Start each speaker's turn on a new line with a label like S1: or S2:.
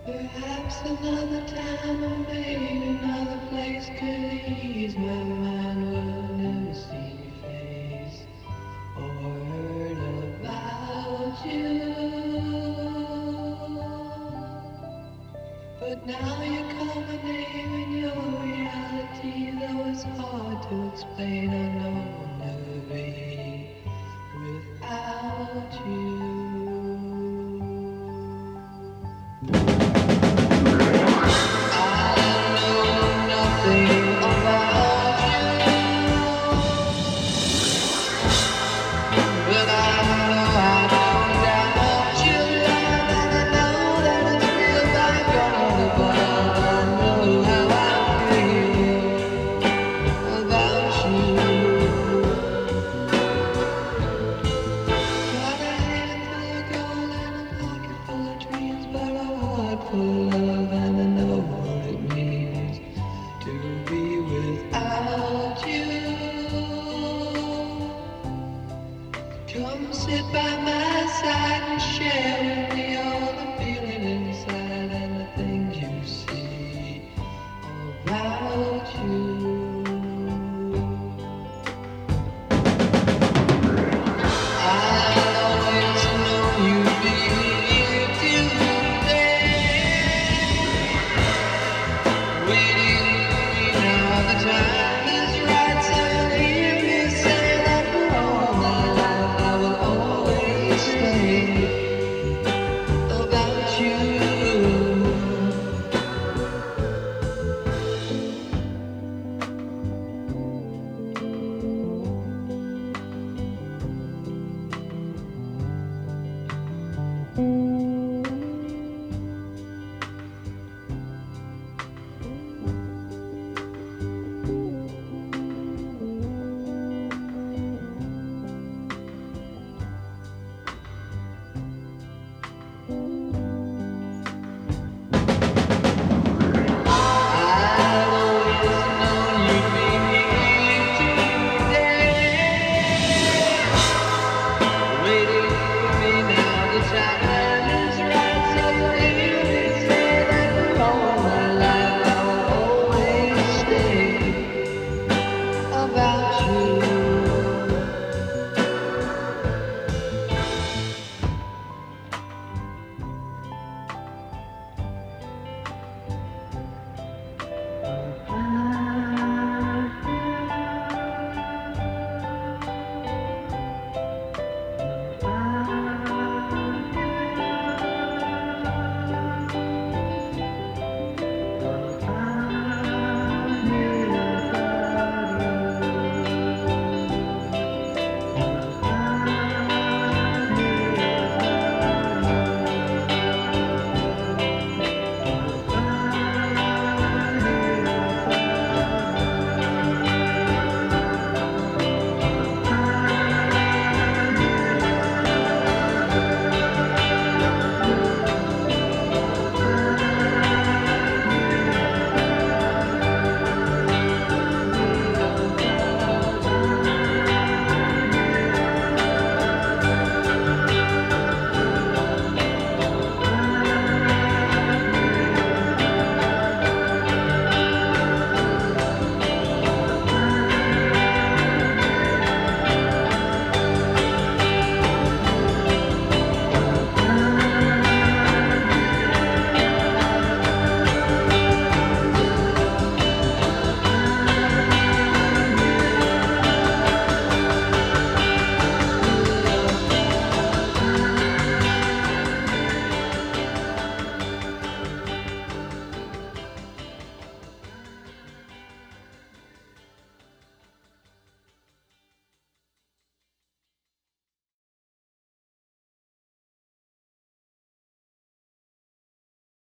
S1: Perhaps another time or maybe another place could ease my mind. Would never see your face or heard about you. But now you call my name in your reality, though it's hard to explain. I know I'll never be without you. I know nothing about you, but I know I don't doubt you, love, and I know that it's real back on above. I know how I feel about you. Got a hand full of gold and a pocket full of dreams, but a heart full of love and